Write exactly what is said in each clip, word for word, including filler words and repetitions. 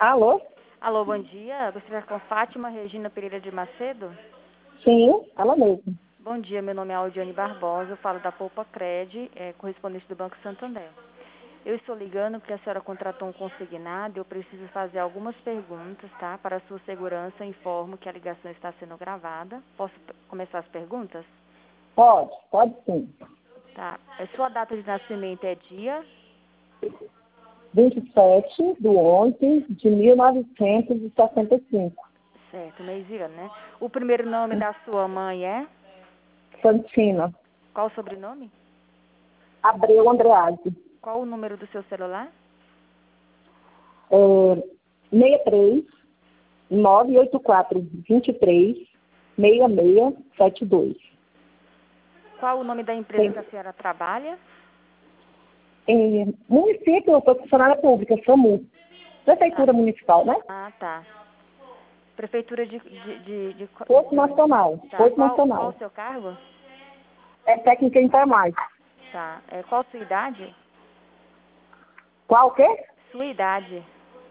Alô? Alô, bom dia. Gostaria com Fátima Regina Pereira de Macedo? Sim, ela mesmo. Bom dia, meu nome é Aldiane Barbosa, eu falo da Poupa Cred, é, correspondente do Banco Santander. Eu estou ligando porque a senhora contratou um consignado e eu preciso fazer algumas perguntas, tá? Para a sua segurança, informo que a ligação está sendo gravada. Posso p- começar as perguntas? Pode, pode sim. Tá. A sua data de nascimento é dia? vinte e sete de onze de mil novecentos e sessenta e cinco. Certo, mês e ano, né? O primeiro nome da sua mãe é? Santina. Qual o sobrenome? Abreu Andreazzi. Qual o número do seu celular? É, seis três nove oito quatro dois três seis seis sete dois. Qual o nome da empresa que a senhora trabalha? É, município, funcionária pública, SAMU. Prefeitura Municipal, né? Ah, tá. Prefeitura de... de, de, de, Força de Nacional. tá. Força Qual, qual Nacional. o seu cargo? É técnica em informática. Tá. É, qual a sua idade? Qual o quê? Sua idade.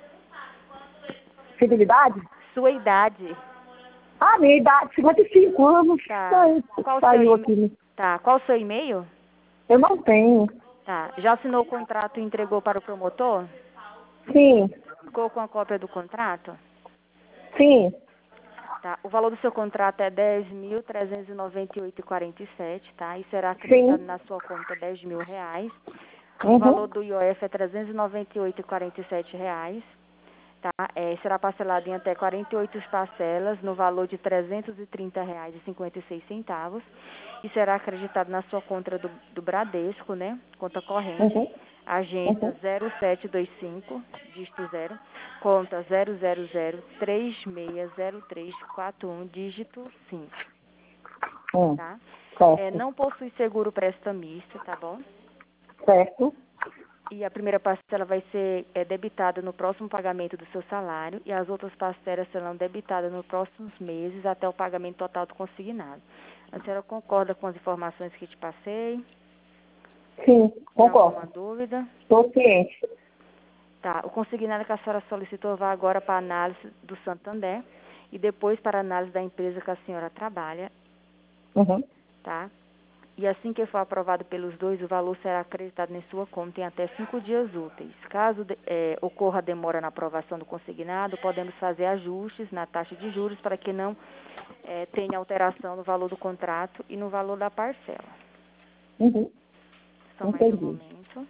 Fidelidade? Sua idade. Ah, minha idade, cinquenta e cinco anos. Tá. Saiu, Qual o seu saiu e-mail? aqui. né? Tá. Qual o seu e-mail? Eu não tenho. Tá. Já assinou o contrato e entregou para o promotor? Sim, Ficou com a cópia do contrato? sim. Tá. O valor do seu contrato é dez mil trezentos e noventa e oito reais e quarenta e sete centavos, tá? E será acreditado Sim. na sua conta dez mil reais. O valor Uhum. do I O F é trezentos e noventa e oito reais e quarenta e sete centavos, tá? É, será parcelado em até quarenta e oito parcelas no valor de trezentos e trinta reais e cinquenta e seis centavos e será acreditado na sua conta do, do Bradesco, né? Conta corrente, Uhum. agência Uhum. zero sete dois cinco, dígito zero, conta zero zero zero três seis zero três quatro um, dígito cinco, Hum. tá? É, Certo. não possui seguro prestamista, tá bom? Certo. E a primeira parcela vai ser é, debitada no próximo pagamento do seu salário e as outras parcelas serão debitadas nos próximos meses até o pagamento total do consignado. A senhora concorda com as informações que te passei? Sim, Tem alguma concordo. dúvida? Estou ciente. Tá. O consignado que a senhora solicitou vai agora para análise do Santander e depois para análise da empresa que a senhora trabalha, Uhum. tá? E assim que for aprovado pelos dois, o valor será acreditado em sua conta em até cinco dias úteis. Caso de, eh, ocorra demora na aprovação do consignado, podemos fazer ajustes na taxa de juros para que não eh, tenha alteração no valor do contrato e no valor da parcela. Uhum. Só mais um Entendi. momento.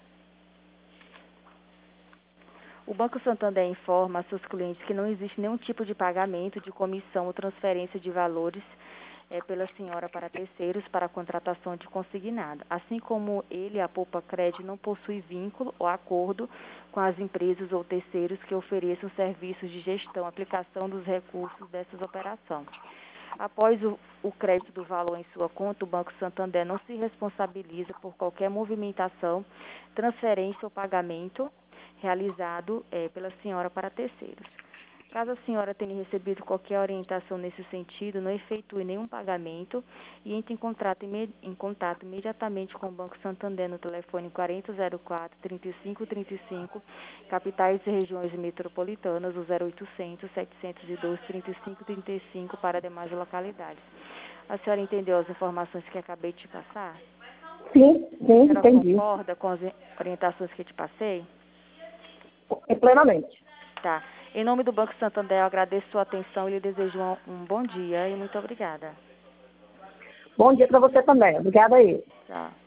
O Banco Santander informa a seus clientes que não existe nenhum tipo de pagamento de comissão ou transferência de valores é, pela senhora para terceiros para a contratação de consignado. Assim como ele, a Poupa Cred, não possui vínculo ou acordo com as empresas ou terceiros que ofereçam serviços de gestão, aplicação dos recursos dessas operações. Após o, o crédito do valor em sua conta, o Banco Santander não se responsabiliza por qualquer movimentação, transferência ou pagamento realizado é, pela senhora para terceiros. Caso a senhora tenha recebido qualquer orientação nesse sentido, não efetue nenhum pagamento e entre em contato, em contato imediatamente com o Banco Santander no telefone quarenta zero quatro, trinta e cinco trinta e cinco, capitais e regiões metropolitanas, o zero oitocentos, setecentos e doze, trinta e cinco trinta e cinco para demais localidades. A senhora entendeu as informações que acabei de te passar? Sim, A sim, senhora entendi. concorda com as orientações que te passei? E plenamente. Tá. Em nome do Banco Santander, eu agradeço sua atenção e lhe desejo um, um bom dia e muito obrigada. Bom dia para você também. Obrigada aí. Tchau.